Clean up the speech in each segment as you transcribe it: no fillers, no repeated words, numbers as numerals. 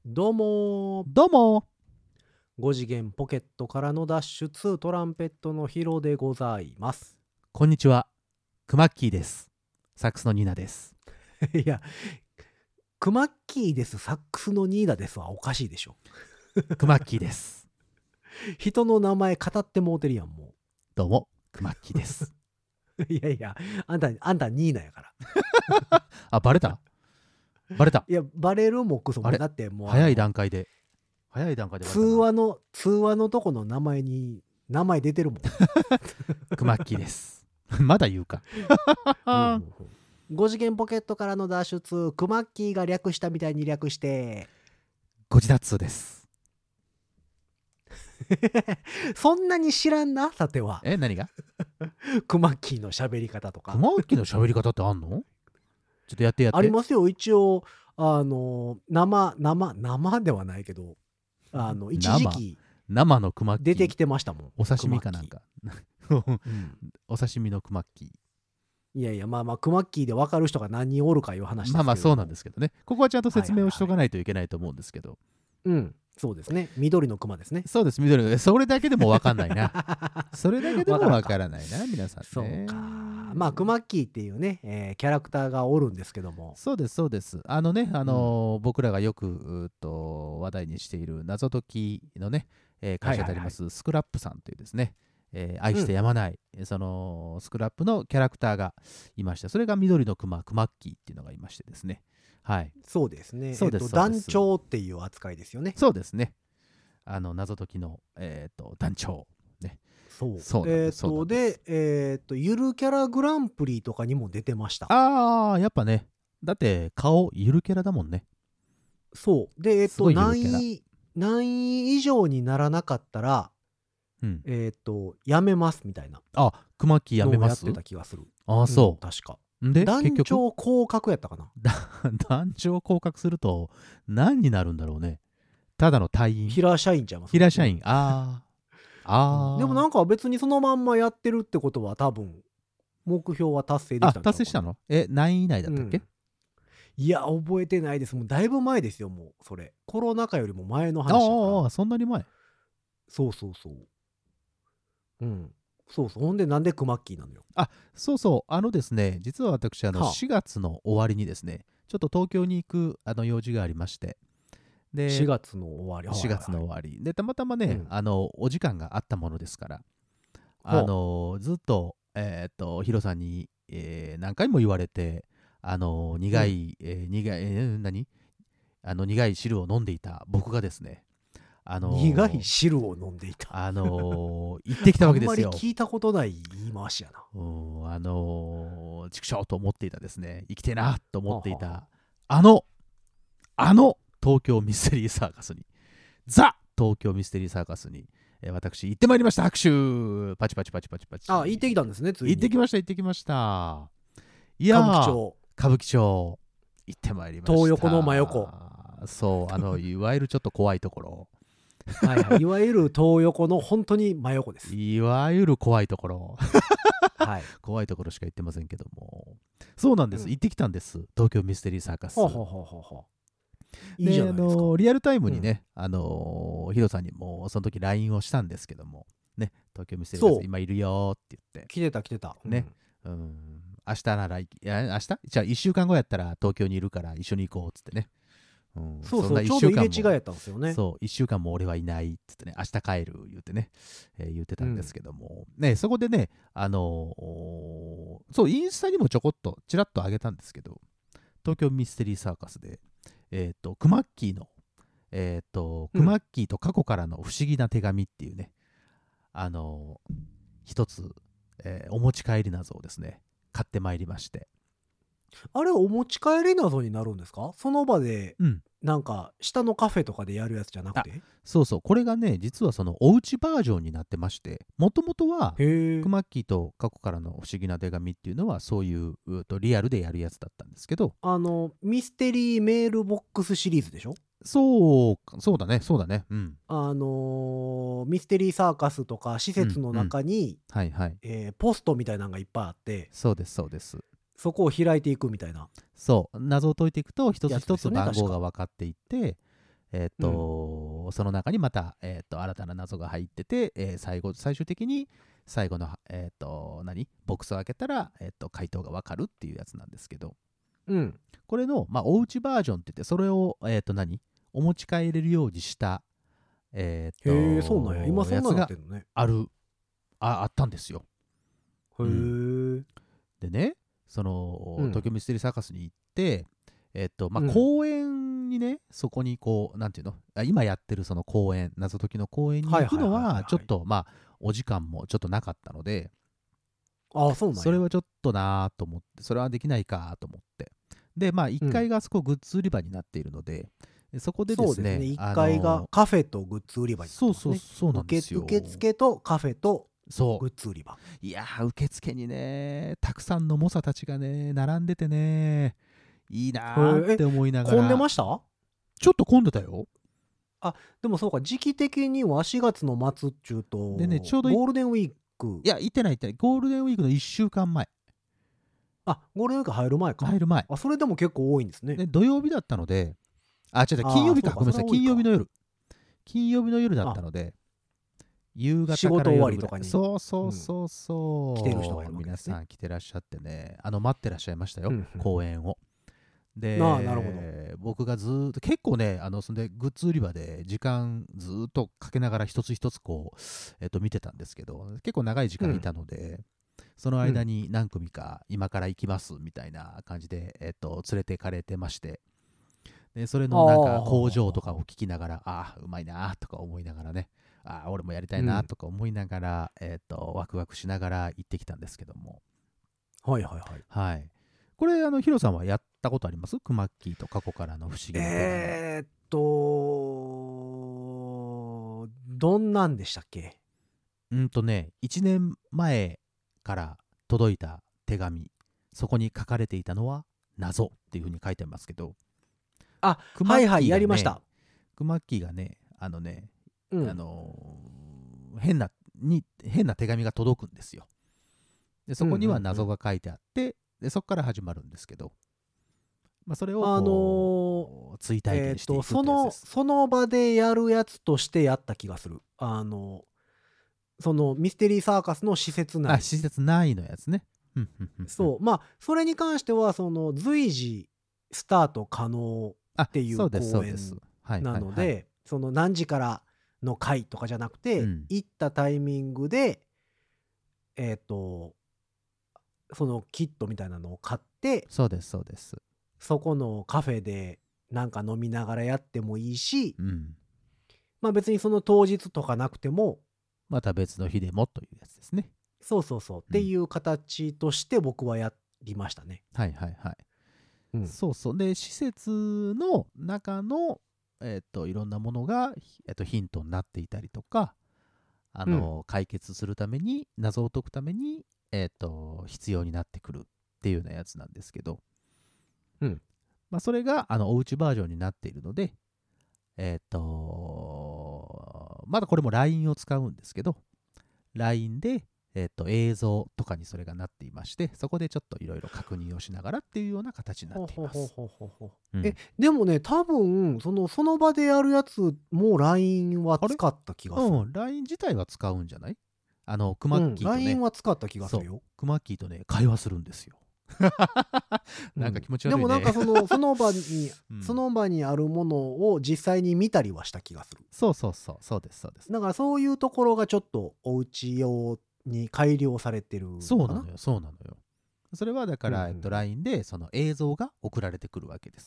どうもどうも 5次元ポケットからの脱出トランペットのヒロでございます。 こんにちは、クマッキーです。サックスのニーナです。 いや、クマッキーですサックスのニーダですはおかしいでしょ。 クマッキーです。 人の名前語ってもうてるやんもどうも、クマッキーです。 う。いやいや、あんたニーナやから。 あ、バレたいや、バレるもクソもあれだってもう早い段階でバレたな。 通話のとこの名前に名前出てるもん。 クマッキーです。まだ言うか。 5次元ポケットからの脱出、クマッキーが略したみたいに略してゴジダッツーです。 そんなに知らんな、さては。 何がクマッキーの喋り方とか。 クマッキーの喋り方ってあんの？ちょっとやってありますよ、一応。生ではないけど、一時期生のクマッキー出てきてましたもん。 お刺身かなんかお刺身のクマッキー。 いやいや、まあクマッキーで分かる人が何人おるかいう話ですけど。 まあそうなんですけどね。ここはちゃんと説明をしとかないといけないと思うんですけど。 そうですね。緑のクマですね。 そうです、緑。それだけでも分かんないな。それだけでも分からないな、皆さんね。 そうか。まあクマッキーっていうね、キャラクターがおるんですけども。 そうです、そうです。僕らがよく話題にしている謎解きのね、会社でありますスクラップさんというですね、愛してやまない、そのスクラップのキャラクターがいまして、それが緑のクマ、クマッキーっていうのがいましてですね。はい。 そうですね。 そうです団長っていう扱いですよね。 そうですね。謎解きの、団長。ね。 そうで、ゆるキャラグランプリとかにも出てました。 ああ、やっぱね。だって顔ゆるキャラだもんね。 そう。で、何位以上にならなかったら、やめますみたいな。 あ、クマッキーやめます？ やってた気がする。 ああ、そう。 確か。 で、 団長降格やったかな。 団長降格すると何になるんだろうね。ただの隊員。 平社員ちゃいます？ 平社員。ああ。 でもなんか別にそのまんまやってるってことは多分、目標は達成できたんちゃうかな。 達成したの？何位以内だったっけ？ いや、覚えてないです。もうだいぶ前ですよ、もう、それ。コロナ禍よりも前の話だから。 ああ、そんなに前。 そう。そう。ほんで、なんでクマッキーなのよ。 そう。ですね、実は私、4月の終わりにですね、ちょっと東京に行く用事がありまして、で、 4月の終わり。 4月の終わり。で、たまたまね、お時間があったものですから、ずっと、ヒロさんに、何回も言われて、苦い汁を飲んでいた僕がですね、 苦い汁を飲んでいた。 行ってきたわけですよ。 あんまり聞いたことない言い回しやな。 畜生と思っていたですね、生きてえなと思っていた、あの東京ミステリーサーカスに、ザ・東京ミステリーサーカスに、私行ってまいりました。拍手パチパチ。 あ、行ってきたんですね、ついに。 行ってきました。いやー、歌舞伎町行ってまいりました。 東横の真横。 そう、いわゆるちょっと怖いところ。 いわゆる東横の本当に真横です。 いわゆる怖いところ。 はい。 怖いところしか行ってませんけども。そうなんです。行ってきたんです。東京ミステリーサーカス。いいじゃないですか。リアルタイムにね、ヒロさんにもその時 LINE をしたんですけども、ね、東京ミステリーサーカス今いるよって言って。 来てた。 ね。明日なら、明日じゃあ1週間後やったら東京にいるから一緒に行こうっつってね。 そう、ちょうど入れ違いやったんですよね。 そう、1週間も俺はいないっつってね、明日帰る言ってね、言ってたんですけども、ね、そこでね、そう、インスタにもちょこっと、ちらっと上げたんですけど、東京ミステリーサーカスで、クマッキーの、クマッキーと過去からの不思議な手紙っていうね、一つ、お持ち帰り謎をですね、買ってまいりまして。 あれ、お持ち帰り謎になるんですか？その場で、なんか、下のカフェとかでやるやつじゃなくて？ そう、これがね、実はそのおうちバージョンになってまして、もともとは、クマッキーと過去からの不思議な手紙っていうのは、そういうリアルでやるやつだったんですけど、 ミステリーメールボックスシリーズでしょ？ そうだね。 ミステリーサーカスとか施設の中に、ポストみたいなのがいっぱいあって、 そうです。 そこを開いていくみたいな。 そう、謎を解いていくと一つ一つ番号が分かっていって、 その中にまた、新たな謎が入ってて、最終的に最後の、ボックスを開けたら、回答がわかるっていうやつなんですけど、これの、おうちバージョンって言って、それを、お持ち帰れるようにした、 へえ、そうなんや。今そんなのなってんのね。 あったんですよ。 へえ。 でね、東京ミステリーサーカスに行って、公園にね、そこにこう、なんていうの、今やってるその公園、謎解きの公園に行くのは、ちょっと、お時間もちょっとなかったので、 そうなんや。 それはちょっとなと思って、それはできないかと思って。で、1階があそこグッズ売り場になっているので、そこでですね、 1階がカフェとグッズ売り場になってますね。 そうなんですよ。 受付とカフェとグッズ売り場。 いやー、受付にね、たくさんの猛者たちがね、並んでてね、いいなーって思いながら。 混んでました？ ちょっと混んでたよ。 でもそうか、時期的には4月の末中と、 でね、ちょうどゴールデンウィーク。 いや、行ってない。ゴールデンウィークの1週間前。 ゴールデンウィーク入る前か。 入る前。 それでも結構多いんですね。 で、土曜日だったので、金曜日か。ごめんなさい、金曜日の夜。金曜日の夜だったので、夕方から夜。 仕事終わりとかに。 そう。 来てる人がいるわけですね。 皆さん来てらっしゃってね、待ってらっしゃいましたよ、公演を。で、 なるほど。 僕がずっと結構ね、そんでグッズ売り場で時間ずっとかけながら一つ一つこう、見てたんですけど、結構長い時間いたので、その間に何組か今から行きますみたいな感じで、連れてかれてまして、でそれのなんか工場とかを聞きながら、うまいなとか思いながらね、俺もやりたいなとか思いながら、ワクワクしながら行ってきたんですけども。 はい。 これ、ヒロさんはやったことあります？クマッキーと過去からの不思議な手紙。 どんなんでしたっけ ？1年前から届いた手紙、そこに書かれていたのは謎っていうふうに書いてますけど、 はい、やりました。 クマッキーがね、変な手紙が届くんですよ。でそこには謎が書いてあって、でそこから始まるんですけど、それを追体験していくってやつです。 その場でやるやつとしてやった気がする。そのミステリーサーカスの施設内。 施設内のやつね。 そう。それに関しては、随時スタート可能っていう公演なので、その何時からの回とかじゃなくて、行ったタイミングで、そのキットみたいなのを買って、 そうです。 そこのカフェでなんか飲みながらやってもいいし、別にその当日とかなくても、 また別の日でもというやつですね。 そうっていう形として僕はやりましたね。 はい。そう。で、施設の中の、いろんなものが、ヒントになっていたりとか、解決するために、謎を解くために、必要になってくるっていうようなやつなんですけど、それがおうちバージョンになっているので、まだこれも LINE を使うんですけど、LINE で、映像とかにそれがなっていまして、そこでちょっといろいろ確認をしながらっていうような形になっています。 でもね、多分その場でやるやつも LINE は使った気がする。 LINE 自体は使うんじゃない？クマッキーとね、 LINE は使った気がするよ。 クマッキーとね、会話するんですよ。なんか気持ち悪いね。 でもなんかその場にあるものを実際に見たりはした気がする。 そうです。 だからそういうところがちょっとお家用に改良されてるのかな。 そうなのよ。それはだから、LINE でその映像が送られてくるわけです。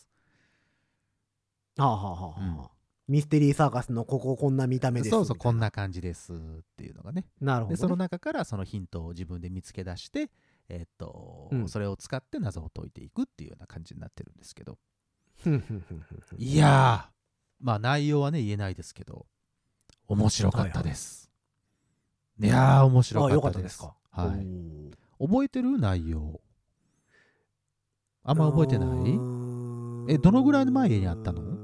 ミステリーサーカスのこんな見た目です。 そうこんな感じですっていうのがね。 なるほど、ね。 でその中からそのヒントを自分で見つけ出して、それを使って謎を解いていくっていうような感じになってるんですけど。いやー、内容はね言えないですけど、面白かったです。いやー、面白かったです。 よかったですか。 はい。覚えてる内容？あんま覚えてない？どのぐらい前にあったの？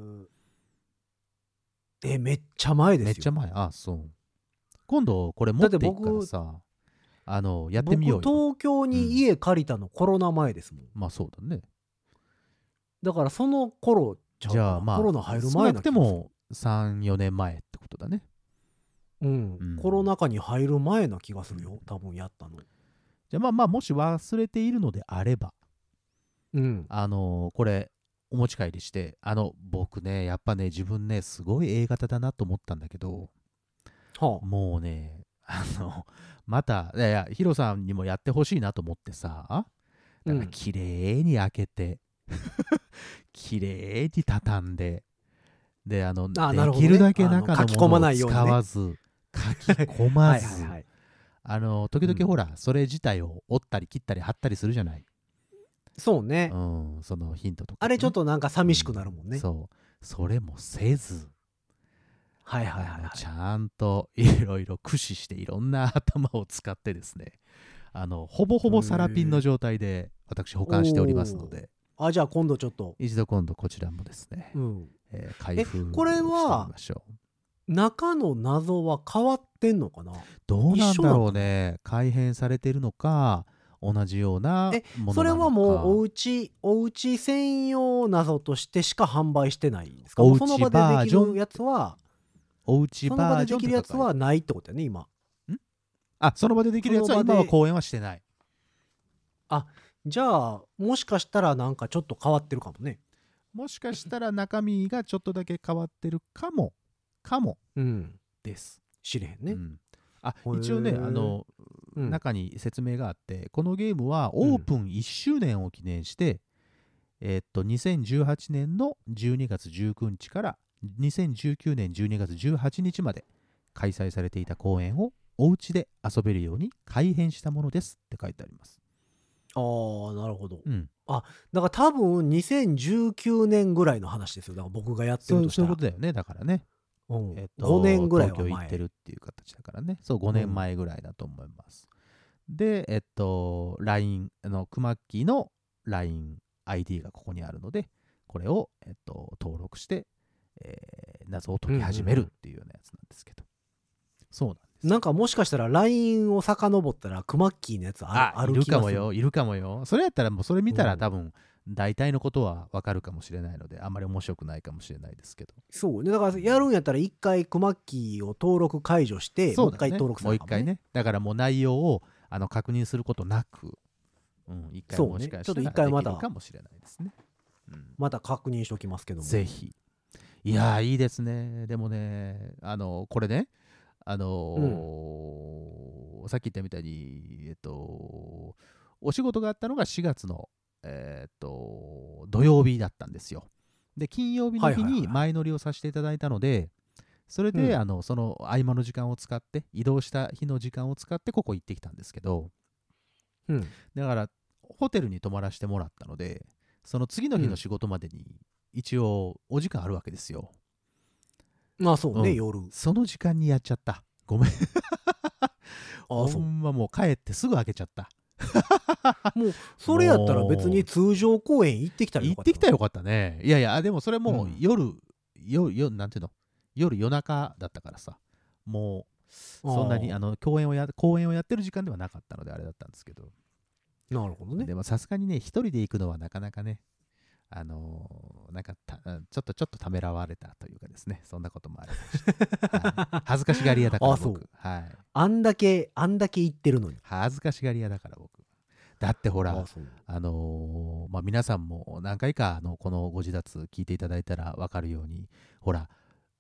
めっちゃ前ですよ。 めっちゃ前。そう。今度これ持っていくからさ、やってみようよ。 僕東京に家借りたのコロナ前ですもん。 そうだね。 だからその頃じゃあまあコロナ入る前少なくてな気がする。 も3、4年前ってことだね。 コロナ禍に入る前な気がするよ、多分やったの。 じゃあまあもし忘れているのであれば、これお持ち帰りして、僕ね、やっぱね、自分ね、すごい A 型だなと思ったんだけど、もうね、また、いや、ヒロさんにもやってほしいなと思ってさ、だから綺麗に開けて、綺麗に畳んで、で、できるだけ中のものを使わず、書き込まず、時々ほら、それ自体を折ったり切ったり貼ったりするじゃない。 そうね。 そのヒントとか、 あれちょっとなんか寂しくなるもんね。 そう。それもせず、 ちゃんといろいろ駆使していろんな頭を使ってですね、ほぼほぼサラピンの状態で私保管しておりますので、 じゃあ今度ちょっと今度こちらもですね、開封してみこれはましょう。中の謎は変わってんのかな。 どうなんだろうね。改変されてるのか、同じようなものなのか。 それはもうおうち専用謎としてしか販売してないんですか。その場でできるやつは、 おうちバージョンその場でできるやつはないってことだよね、今。 その場でできるやつは今は公演はしてない。 じゃあもしかしたらなんかちょっと変わってるかもね。 もしかしたら中身がちょっとだけ変わってるかもです。 知れへんね。 一応ね、中に説明があって、このゲームはオープン1周年を記念して、2018年の12月19日から2019年12月18日まで開催されていた公演をお家で遊べるように改編したものですって書いてあります。 なるほど。だから多分2019年ぐらいの話ですよ。だから僕がやってるとしたら。 そういうことだよね。だからね。 5年ぐらいは前。 東京行ってるっていう形だからね。そう、5年前ぐらいだと思います。で、LINE、クマッキーの LINE-ID がここにあるので、これを、登録して、謎を解き始めるっていうようなやつなんですけど。そうなんです。 なんかもしかしたら LINE を遡ったらクマッキーのやつある気がする。 いるかもよ。それやったらもうそれ見たら多分大体のことは分かるかもしれないので、あんまり面白くないかもしれないですけど。 そうね。だからやるんやったら一回クマッキーを登録解除して、もう一回登録するかもね。 もう一回ね。だからもう内容を確認することなく、一回もしかしたらできるかもしれないですね。 また確認しておきますけども。 ぜひ。いやいいですね。でもね、これね、さっき言ったみたいに、お仕事があったのが4月の、土曜日だったんですよ。で、金曜日の日に前乗りをさせていただいたので、それで、その合間の時間を使って、移動した日の時間を使ってここ行ってきたんですけど、だから、ホテルに泊まらせてもらったので、その次の日の仕事までに、一応お時間あるわけですよ。 そうね、夜。 その時間にやっちゃった。ごめん。ほんまもう帰ってすぐ開けちゃった。 もうそれやったら別に通常公演行ってきたらよかった。 行ってきたらよかったね。いやでもそれもう夜、なんていうの、夜中だったからさ、もうそんなに公演をやってる時間ではなかったのであれだったんですけど。 なるほどね。 でもさすがにね、一人で行くのはなかなかね、なんかちょっとためらわれたというかですね、そんなこともありました。恥ずかしがり屋だから僕。 あんだけ言ってるのに。 恥ずかしがり屋だから僕。だってほら、皆さんも何回かこのご自立聞いていただいたら分かるように、ほら、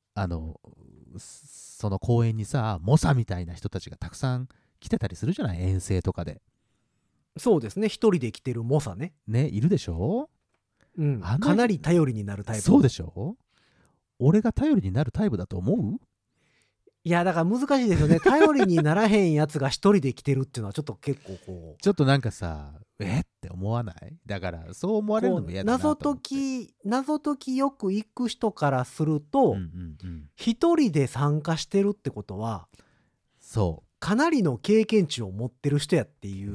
その公演にさ、猛者みたいな人たちがたくさん来てたりするじゃない、遠征とかで。 そうですね、一人で来てる猛者ね。 いるでしょ。 かなり頼りになるタイプ。 そうでしょ。俺が頼りになるタイプだと思う？ いやだから難しいですよね。頼りにならへんやつが一人で来てるっていうのはちょっと結構こうちょっとなんかさって思わない？だからそう思われるのも嫌だなと思って。 謎解きよく行く人からすると一人で参加してるってことはそうかなりの経験値を持ってる人やっていう。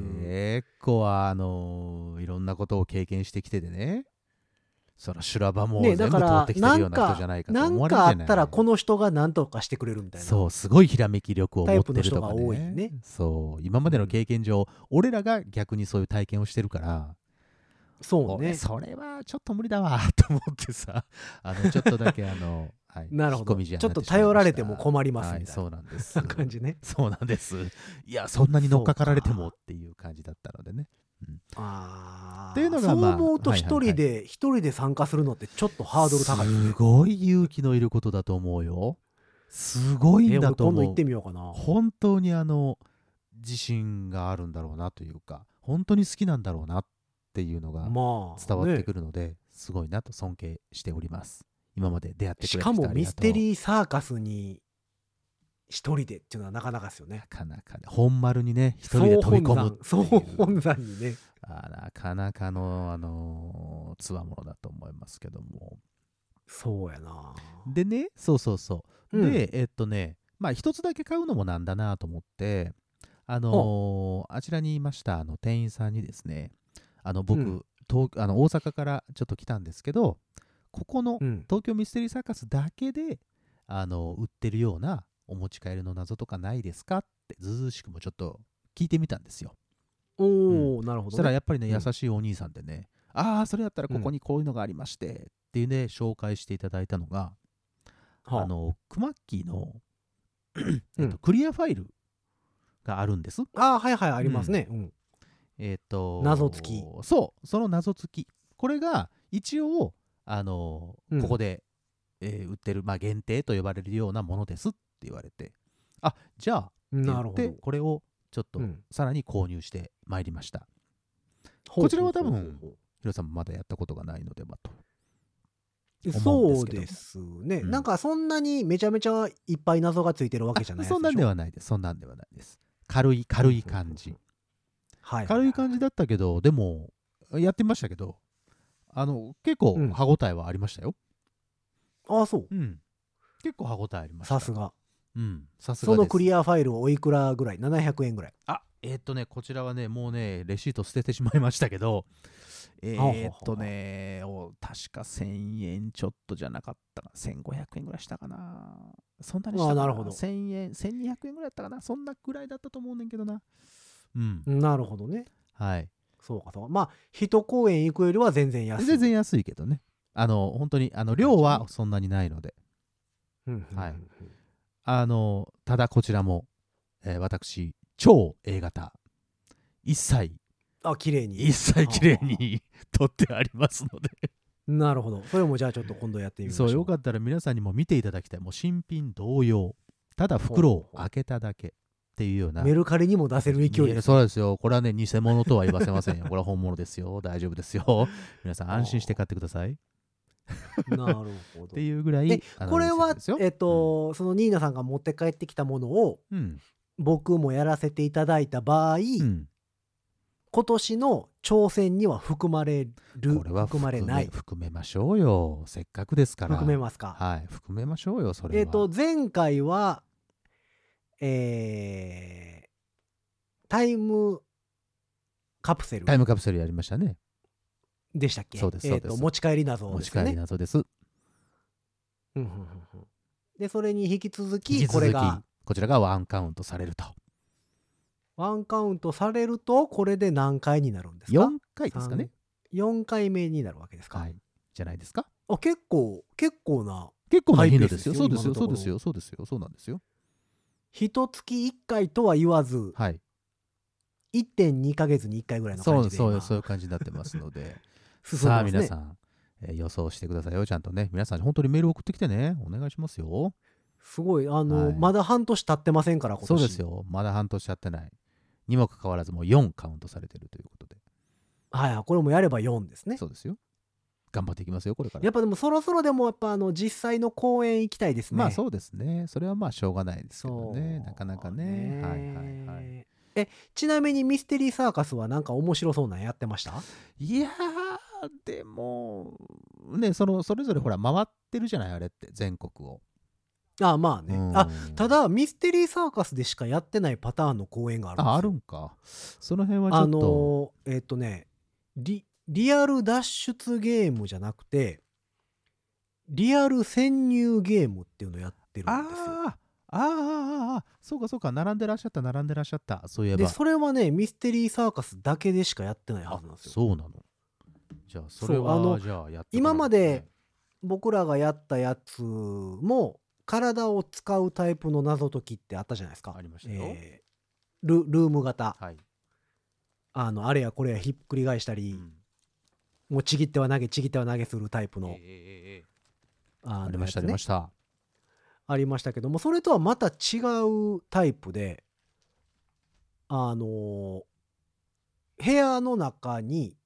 結構いろんなことを経験してきててね、その修羅場も全部通ってきてるような人じゃないかと思われるじゃない。 なんかあったらこの人が何とかしてくれるみたいな。 そう、すごいひらめき力を持ってるとかタイプの人が多いね。 そう、今までの経験上、俺らが逆にそういう体験をしてるから。 そうね。 それはちょっと無理だわと思ってさ、ちょっとだけはい、 なるほど。 引っ込み思案ちょっと頼られても困りますみたいな、 そうなんです。 感じね。 そうなんです。いや、そんなに乗っかかられてもっていう感じだったのでね。 っていうのが、 そう思うと一人で参加するのってちょっとハードル高いですね。 すごい勇気のいることだと思うよ。すごいんだと思う。 今度行ってみようかな。 本当に自信があるんだろうなというか、本当に好きなんだろうなっていうのが伝わってくるので、すごいなと尊敬しております。今まで出会ってくれてしかもミステリーサーカスに一人でっていうのはなかなかですよね。 なかなかね、本丸にね、一人で飛び込む総本山にね。 なかなかのつわものだと思いますけども。 そうやな。 でね、そう。で、まあ一つだけ買うのもなんだなと思って、あちらにいました店員さんにですね、僕、大阪からちょっと来たんですけど、ここの東京ミステリーサーカスだけで、売ってるようなお持ち帰りの謎とかないですかってずうずうしくもちょっと聞いてみたんですよ。 なるほど、ね。 そしたらやっぱりね、優しいお兄さんでね、それやったらここにこういうのがありまして、っていうね、紹介していただいたのが、クマッキーのクリアファイルがあるんです。 はいはい、ありますね。謎付き。 その謎付き。これが一応、ここで、売ってる、まあ、限定と呼ばれるようなものですって言われて、じゃあ、 なるほど。 これをちょっとさらに購入してまいりました。こちらは多分、ヒロさんもまだやったことがないのではと。 そうですね、なんかそんなにめちゃめちゃいっぱい謎がついてるわけじゃないです。 そんなんではないです。軽い感じ。軽い感じだったけど、でもやってましたけど、結構歯応えはありましたよ。 そう。 結構歯応えありました。 さすが。 さすがです。 そのクリアファイルおいくらぐらい？700円ぐらい。 こちらはね、もうね、レシート捨ててしまいましたけど、確か1000円ちょっとじゃなかったかな。1500円ぐらいしたかな。そんなにしたかな。 なるほど。 1000円、1200円ぐらいだったかな。そんなぐらいだったと思うねんけどな。 なるほどね。 はい。 そうか。まあ、一公演行くよりは全然安い。 全然安いけどね。本当に、量はそんなにないので。はい。ただこちらも、私、超 A 型。一切綺麗に撮ってありますので。 なるほど。それもじゃあちょっと今度やってみましょう。 よかったら皆さんにも見ていただきたい。もう新品同様。ただ袋を開けただけっていうような。 メルカリにも出せる勢いです。 そうですよ。これはね、偽物とは言わせませんよ。これは本物ですよ。大丈夫ですよ。皆さん安心して買ってください。 なるほど。 っていうぐらい。 これは、そのニーナさんが持って帰ってきたものを、僕もやらせていただいた場合、今年の挑戦には含まれる、含まれない。 含めましょうよ。せっかくですから。 含めますか。 はい。含めましょうよ、それは。 前回は、タイムカプセルやりましたね。 でしたっけ？ そうです。 持ち帰り謎ですね。 持ち帰り謎です。 で、それに引き続き、こちらがワンカウントされると。 ワンカウントされると、これで何回になるんですか ？4回ですかね。 4回目になるわけですか。 はい。じゃないですか。 結構な頻度ですよ。そうですよ。そうなんですよ。 一月1回とは言わず、 はい。 1.2 ヶ月に1回ぐらいの感じで。 そういう感じになってますので。さあ、皆さん、予想してくださいよ。ちゃんとね。皆さん、本当にメール送ってきてね。お願いしますよ。 すごい。まだ半年経ってませんから、今年。 そうですよ。まだ半年経ってない。にもかかわらずもう4カウントされてるということで。 はい、これもやれば4ですね。 そうですよ。頑張っていきますよ、これから。 やっぱでもそろそろでもやっぱ実際の公演行きたいですね。 まあそうですね。それはまあしょうがないですけどね。なかなかね。 ちなみにミステリーサーカスはなんか面白そうなのやってました？ いやー、でも、ね、それぞれほら回ってるじゃない、あれって、全国を。 まあね。ただ、ミステリーサーカスでしかやってないパターンの公演があるんですよ。 あるんか。その辺はちょっと。 リアル脱出ゲームじゃなくて、リアル潜入ゲームっていうのをやってるんですよ。 そうか。並んでらっしゃった。そういえば。 で、それはね、ミステリーサーカスだけでしかやってないはずなんですよ。 そうなの。 じゃあそれはじゃあやって今まで僕らがやったやつも体を使うタイプの謎解きってあったじゃないですか。 ありましたよ。 ルーム型、 はい。 あれやこれやひっくり返したり、もうちぎっては投げちぎっては投げするタイプの、 ありました、ありました。 ありましたけども、それとはまた違うタイプで、部屋の中に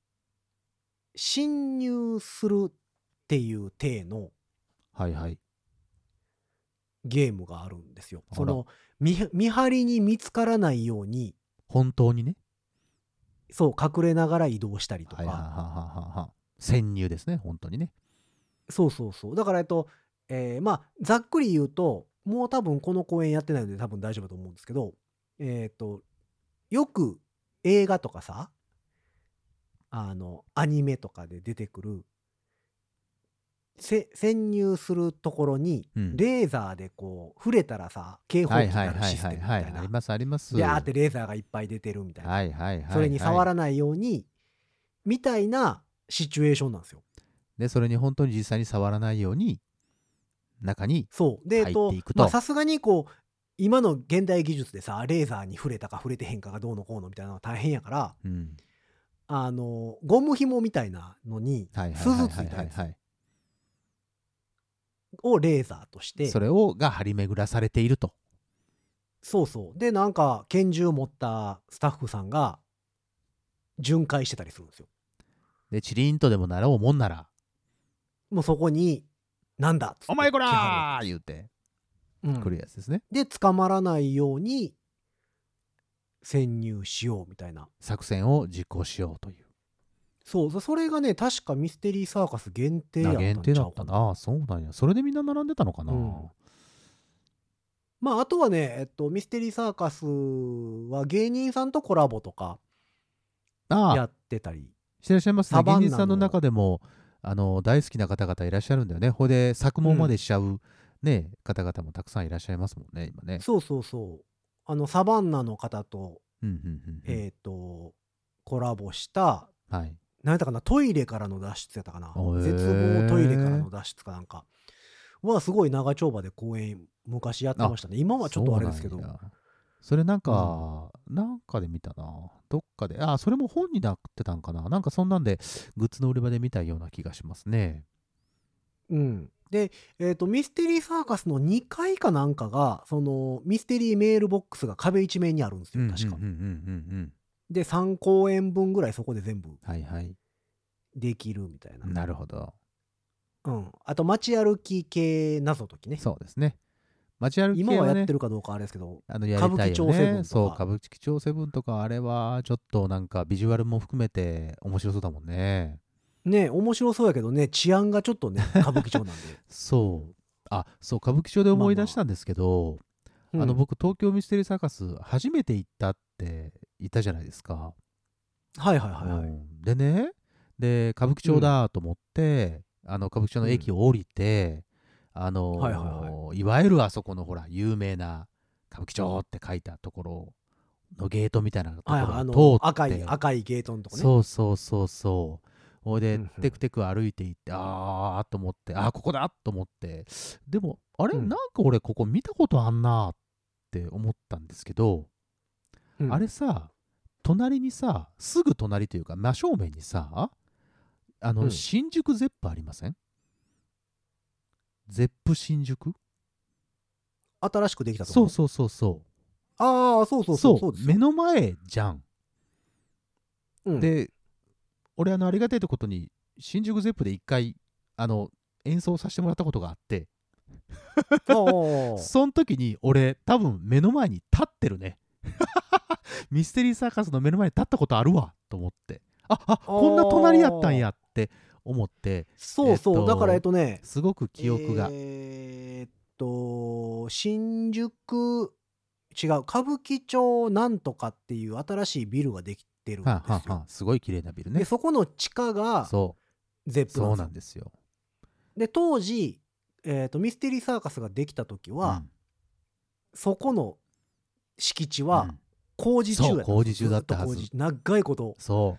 侵入するっていう体のはいはい。 ゲームがあるんですよ。その見張りに見つからないように、 本当にね。 そう隠れながら移動したりとはいはいはいか、 はいはい。潜入ですね、本当にね。 そうそうそう。だからまあざっくり言うと、もう多分この公演やってないので多分大丈夫だと思うんですけど、よく映画とかさ、アニメとかで出てくる潜入するところに、レーザーでこう触れたらさ警報器になるシステムみたいな、 ありますあります。 ビャーってレーザーがいっぱい出てるみたいな、 はいはいはい。 それに触らないようにみたいなシチュエーションなんですよ。 でそれに本当に実際に触らないように中に入っていくと。 まあさすがにこう今の現代技術でさレーザーに触れたか触れてへんかがどうのこうのみたいなのは大変やから、ゴム紐みたいなのに鈴ついたやつをレーザーとして、 それが張り巡らされていると。 そうそうでなんか拳銃持ったスタッフさんが巡回してたりするんですよ。 でチリンとでもなろうもんならもうそこになんだっつってお前こらー言うて来るやつですね。 で捕まらないように潜入しようみたいな作戦を実行しようという。 そうそれがね確かミステリーサーカス限定やったんちゃうかな。 限定だったな。そうなんや。それでみんな並んでたのかな。 まああとはねミステリーサーカスは芸人さんとコラボとかやってたりしてらっしゃいますね。芸人さんの中でも大好きな方々いらっしゃるんだよね。ほいで作問までしちゃう、ね方々もたくさんいらっしゃいますもんね今ね。 そうそうそう。サバンナの方とコラボした、何やったかな、トイレからの脱出やったかな、絶望トイレからの脱出かなんかはすごい長丁場で公演昔やってましたね。今はちょっとあれですけど。 それなんかで見たな。どっかでそれも本になってたんかな。なんかそんなんでグッズの売り場で見たような気がしますね。 でミステリーサーカスの2階かなんかがそのミステリーメールボックスが壁一面にあるんですよ確か。で3公演分ぐらいそこで全部できるみたいな。 なるほど。 あと街歩き系謎解きね。 そうですね。街歩き系はね、 今はやってるかどうかあれですけど、 歌舞伎町セブンとか。そう歌舞伎町セブンとかあれはちょっとなんかビジュアルも含めて面白そうだもんね。 ね、面白そうやけどね、治安がちょっとね歌舞伎町なんでそう歌舞伎町で思い出したんですけど、僕東京ミステリーサーカス初めて行ったって言ったじゃないですか。でね、歌舞伎町だと思って、歌舞伎町の駅を降りて、いわゆるあそこのほら有名な歌舞伎町って書いたところのゲートみたいなところを通って、 赤いゲートのとこね。 そうほいでテクテク歩いていってと思ってここだと思って、でもあれ、なんか俺ここ見たことあんなって思ったんですけど、あれさ隣にさすぐ隣というか真正面にさ新宿ゼップありません？ゼップ新宿新しくできたところ。 そう目の前じゃん。で俺ありがたいことに新宿ゼップで一回演奏させてもらったことがあってその時に俺多分目の前に立ってるねミステリーサーカスの目の前に立ったことあるわと思って、こんな隣やったんやって思って、 だからすごく記憶が新宿違う歌舞伎町なんとかっていう新しいビルができてるんですよ。 すごい綺麗なビルね。 でそこの地下がゼップそうなんですよ。 で当時ミステリーサーカスができた時は、そこの敷地は工事中やった。 工事中だったはず。 長いこと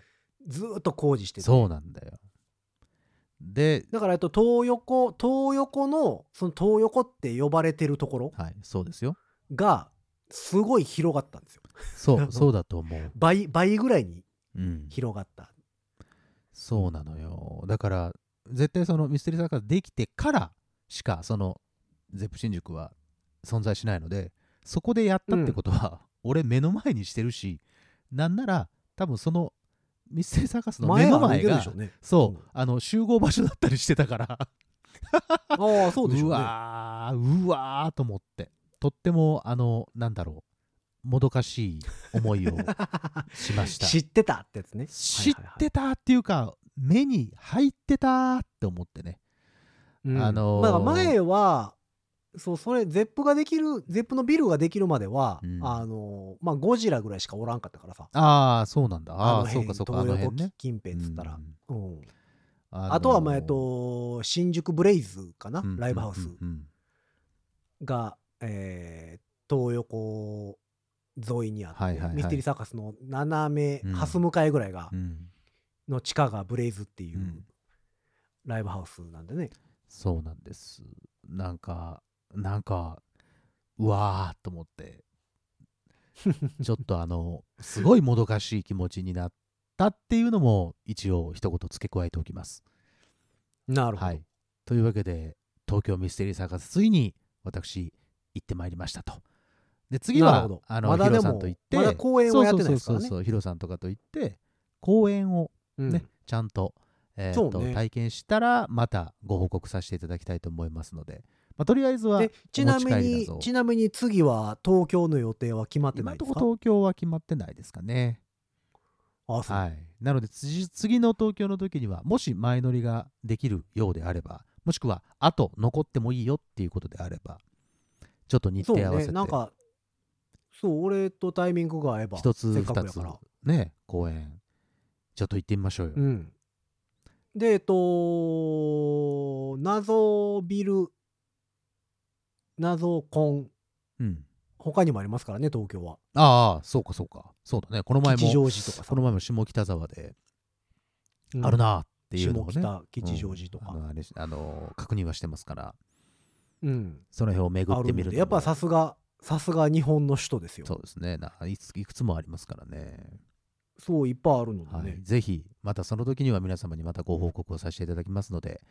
ずーっと工事してて。 そうなんだよ。で、 だから東横の、その東横って呼ばれてるところはい、そうですよ。 が、すごい広がったんですよ。 そうだと思う。 倍ぐらいにうん。 広がった。 そうなのよ。だから、絶対そのミステリーサーカスできてからしか、その、ゼップ新宿は存在しないので、そこでやったってことは、俺目の前にしてるし、なんなら、多分その、ミステリーサーカスの目の前が、そう、集合場所だったりしてたから、 ああ、そうでしょうね。 うわーと思って、とっても、なんだろう、もどかしい思いをしました。 知ってたってやつね。 知ってたっていうか、目に入ってたって思ってね。 まあ前は、そう、それ、ゼップのビルができるまでは、まあ、ゴジラぐらいしかおらんかったからさ。 ああ、そうなんだ。ああ、そうか、 東横近辺っつったら。あとは、新宿ブレイズかな、ライブハウスが、東横沿いにあって、ミステリーサーカスの斜め、蓮向かいぐらいが、の地下がブレイズっていうライブハウスなんでね。 そうなんです。なんか、うわーと思って、ちょっとすごいもどかしい気持ちになったっていうのも、一応一言付け加えておきます。 なるほど。 はい。というわけで、東京ミステリーサーカス、ついに私、行ってまいりましたと。で、次は、 まだヒロさんと行って、 まだ公演をやってないですからね。 そう、ヒロさんとかと行って、公演をね、ちゃんと、体験したら、またご報告させていただきたいと思いますので、とりあえずは、 ちなみに次は東京の予定は決まってないですか？ 今のところ東京は決まってないですかね。 あ、そう。 はい。なので、次の東京の時には、もし前乗りができるようであれば、もしくは、あと残ってもいいよっていうことであれば、ちょっと日程合わせて。 なんか、そう、俺とタイミングが合えば、 一つ、二つ、ね、公演、ちょっと行ってみましょうよ。 で、謎ビル、謎コン、他にもありますからね、東京は。 ああ、そうか。そうだね。この前も、 吉祥寺とかさ。 この前も下北沢で、あるなっていうのをね。 下北、吉祥寺とか。 確認はしてますから。 その辺を巡ってみると。 やっぱさすが日本の首都ですよ。 そうですね。いくつもありますからね。 そう、いっぱいあるのでね。 ぜひ、またその時には皆様にまたご報告をさせていただきますので、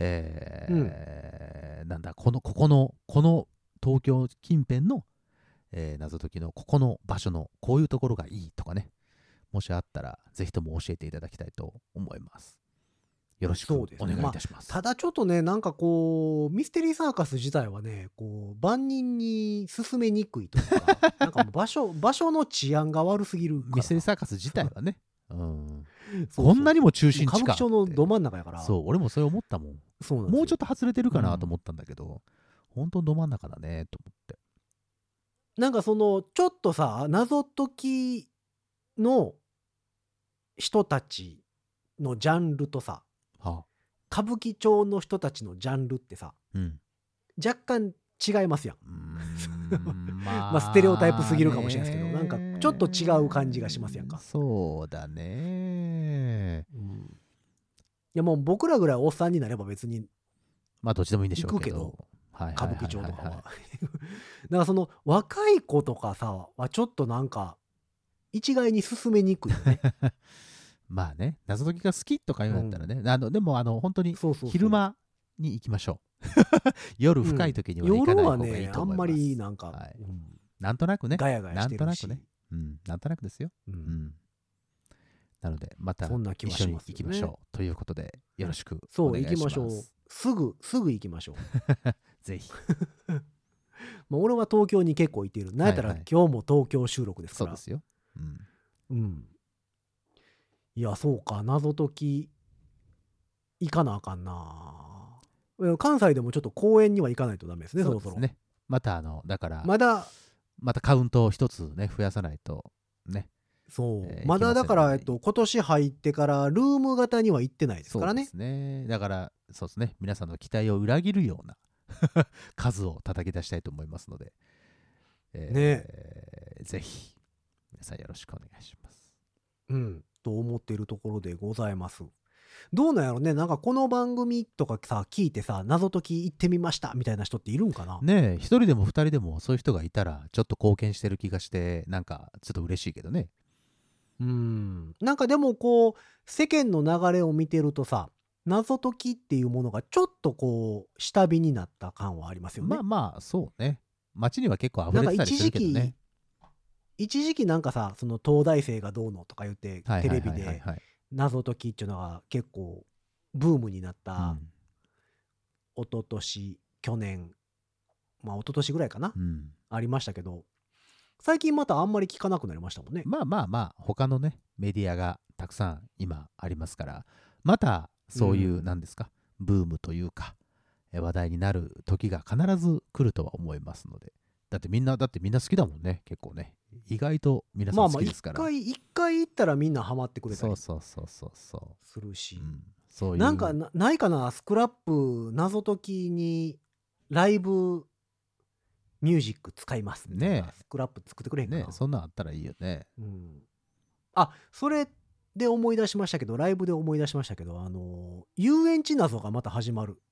なんだ、この東京近辺の、謎解きのここの場所のこういうところがいいとかね、もしあったら、ぜひとも教えていただきたいと思います。よろしくお願いいたします。 ただちょっとね、なんかこう、ミステリーサーカス自体はね、こう、万人に勧めにくいというか、なんかもう場所の治安が悪すぎるから。 ミステリーサーカス自体はね、こんなにも中心地か。 歌舞伎町のど真ん中やから。 そう、俺もそれ思ったもん。もうちょっと外れてるかなと思ったんだけど、本当ど真ん中だね、と思って。 なんかちょっとさ、謎解きの人たちのジャンルとさ、歌舞伎町の人たちのジャンルってさ、若干違いますやん。まあステレオタイプすぎるかもしれないですけど、なんかちょっと違う感じがしますやんか。 そうだね。 いやもう僕らぐらいおっさんになれば別にまあどっちでもいいんでしょうけど、 歌舞伎町とかは。だからその若い子とかさはちょっとなんか一概に進めにくいよね。 まあね、謎解きが好きとか言うんだったらね、でも本当に昼間に行きましょう。夜深い時には行かない方がいいと思います。 夜はね、あんまりなんか、 なんとなくね、 ガヤガヤしてるし、 なんとなくですよ。なのでまた一緒に行きましょうということでよろしくお願いします。 そう行きましょう。すぐ行きましょう。 ぜひ。 まあ俺は東京に結構いてる。なんやったら今日も東京収録ですから。 そうですよ。 いやそうか、謎解き行かなあかんな。関西でもちょっと公園には行かないとダメですね、そろそろ。 ね。まただからまたカウントを一つね増やさないとね。 そう、まだだから今年入ってからルーム型には行ってないですからね。 そうですね。だからそうですね、皆さんの期待を裏切るような数を叩き出したいと思いますので、ぜひ皆さんよろしくお願いします。 と思っているところでございます。どうなんやろね、なんかこの番組とかさ、聞いてさ、謎解き行ってみましたみたいな人っているんかな。 ねえ、一人でも二人でもそういう人がいたら、ちょっと貢献してる気がして、なんかちょっと嬉しいけどね。 なんかでもこう、世間の流れを見てるとさ、謎解きっていうものがちょっとこう、下火になった感はありますよね。 まあまあ、そうね。街には結構溢れてたりするけどね。 一時期なんかさ、その東大生がどうのとか言って、テレビで謎解きっていうのが結構ブームになった、一昨年、去年、まあ一昨年ぐらいかな、ありましたけど、最近またあんまり聞かなくなりましたもんね。 まあまあまあ、他のね、メディアがたくさん今ありますから、またそういう、なんですか、ブームというか、話題になる時が必ず来るとは思いますので。だってみんな好きだもんね、結構ね。意外と皆さん好きですから。 一回行ったらみんなハマってくれたりそうするし。 そういうなんかないかな、スクラップ謎解きにライブミュージック使いますみたいな、スクラップ作ってくれへんかな。 そんなんあったらいいよね。 あ、それで思い出しましたけど、ライブで思い出しましたけど、遊園地謎がまた始まった。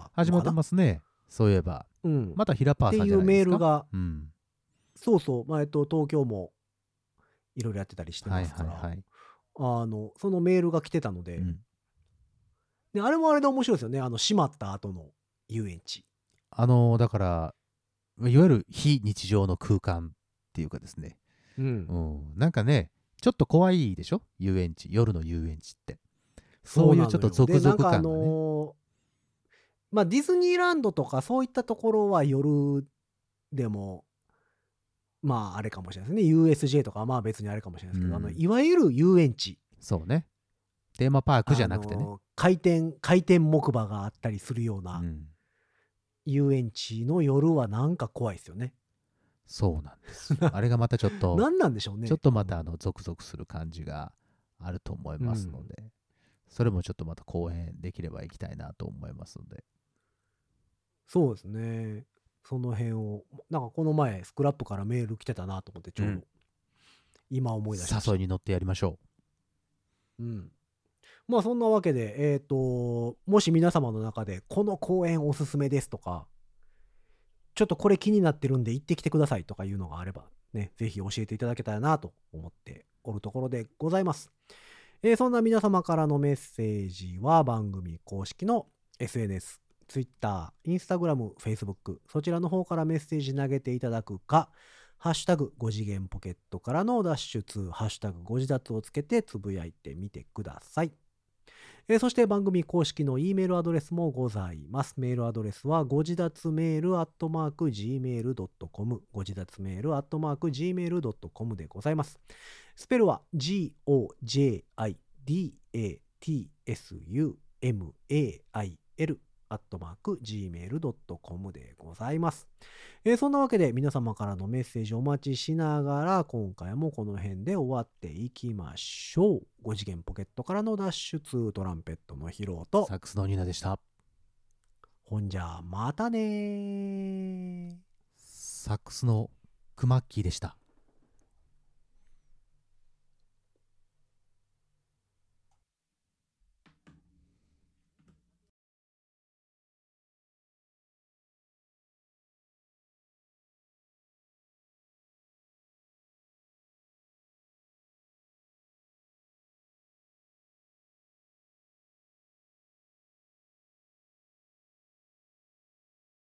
始まってますね。そういえば。また平パーさんじゃないですか。っていうメールが、そうそう、東京もいろいろやってたりしてますから、そのメールが来てたので、であれもあれで面白いですよね。閉まった後の遊園地。 だから、いわゆる非日常の空間っていうかですね。なんかね、ちょっと怖いでしょ、遊園地、夜の遊園地って。そういうちょっとゾクゾク感がね。 ディズニーランドとかそういったところは夜でも、あれかもしれないですね。USJ とかは別にあれかもしれないですけど、いわゆる遊園地。 そうね。テーマパークじゃなくてね。 回転木馬があったりするような遊園地の夜はなんか怖いですよね。 そうなんです。あれがまたちょっと、 何なんでしょうね。 ちょっとまたゾクゾクする感じがあると思いますので、それもちょっとまた公演できれば行きたいなと思いますので。 そうですね。その辺を、なんかこの前、スクラップからメール来てたなと思って、ちょうど、今思い出しました。 誘いに乗ってやりましょう。そんなわけで、もし皆様の中で、この公演おすすめですとか、ちょっとこれ気になってるんで行ってきてくださいとかいうのがあれば、ね、ぜひ教えていただけたらなと思っておるところでございます。そんな皆様からのメッセージは番組公式の SNS、Twitter、Instagram、Facebook、そちらの方からメッセージ投げていただくか、ハッシュタグ5次元ポケットからの脱出、ハッシュタグ5次脱をつけてつぶやいてみてください。そして番組公式の E メールアドレスもございます。メールアドレスはご自立メール@gmail.com ご自立メール@gmail.com でございます。スペルは GOJIDATSUMAIL @gmail.com でございます。そんなわけで皆様からのメッセージお待ちしながら今回もこの辺で終わっていきましょう。5次元ポケットからの脱出、トランペットのヒロとサックスのニーナでした。 ほんじゃまたね。 サックスのクマッキーでした。